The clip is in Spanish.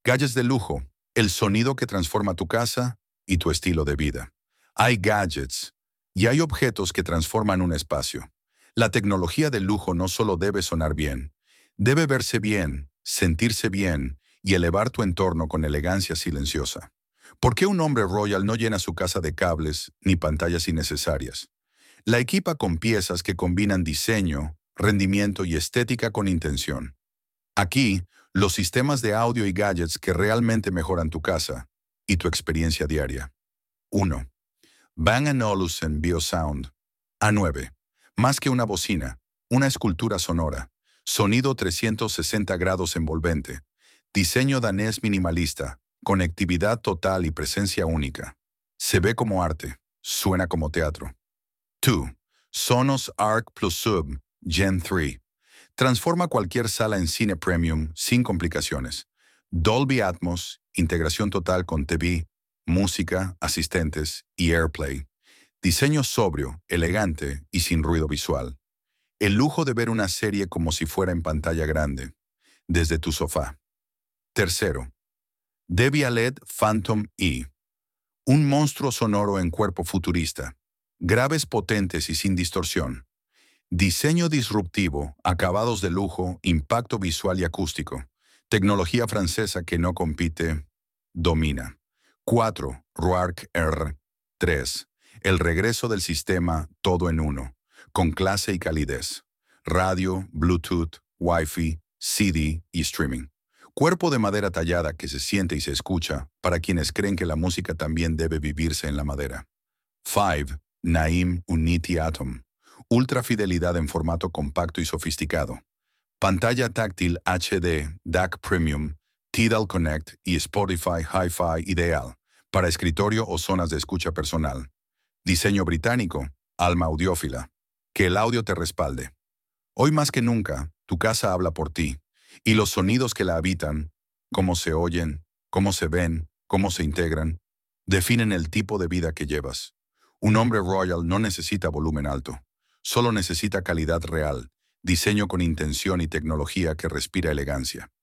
Gadgets de lujo, el sonido que transforma tu casa y tu estilo de vida. Hay gadgets y hay objetos que transforman un espacio. La tecnología de lujo no solo debe sonar bien, debe verse bien, sentirse bien y elevar tu entorno con elegancia silenciosa. ¿Por qué un hombre royal no llena su casa de cables ni pantallas innecesarias? La equipa con piezas que combinan diseño, rendimiento y estética con intención. Aquí, los sistemas de audio y gadgets que realmente mejoran tu casa y tu experiencia diaria. 1. Bang & Olufsen BioSound A9. Más que una bocina, una escultura sonora. Sonido 360 grados envolvente. Diseño danés minimalista. Conectividad total y presencia única. Se ve como arte, suena como teatro. 2. Sonos Arc Plus Sub Gen 3. Transforma cualquier sala en cine premium sin complicaciones. Dolby Atmos, integración total con TV, música, asistentes y AirPlay. Diseño sobrio, elegante y sin ruido visual. El lujo de ver una serie como si fuera en pantalla grande, desde tu sofá. Tercero, Debian-LED Phantom E. Un monstruo sonoro en cuerpo futurista. Graves potentes y sin distorsión. Diseño disruptivo, acabados de lujo, impacto visual y acústico. Tecnología francesa que no compite, domina. 4. Roark R3. El regreso del sistema todo en uno, con clase y calidez. Radio, Bluetooth, Wi-Fi, CD y streaming. Cuerpo de madera tallada que se siente y se escucha para quienes creen que la música también debe vivirse en la madera. 5. Naim Unity Atom. Ultra fidelidad en formato compacto y sofisticado. Pantalla táctil HD, DAC Premium, Tidal Connect y Spotify Hi-Fi ideal para escritorio o zonas de escucha personal. Diseño británico, alma audiófila. Que el audio te respalde. Hoy más que nunca, tu casa habla por ti, y los sonidos que la habitan, cómo se oyen, cómo se ven, cómo se integran, definen el tipo de vida que llevas. Un hombre royal no necesita volumen alto, solo necesita calidad real, diseño con intención y tecnología que respira elegancia.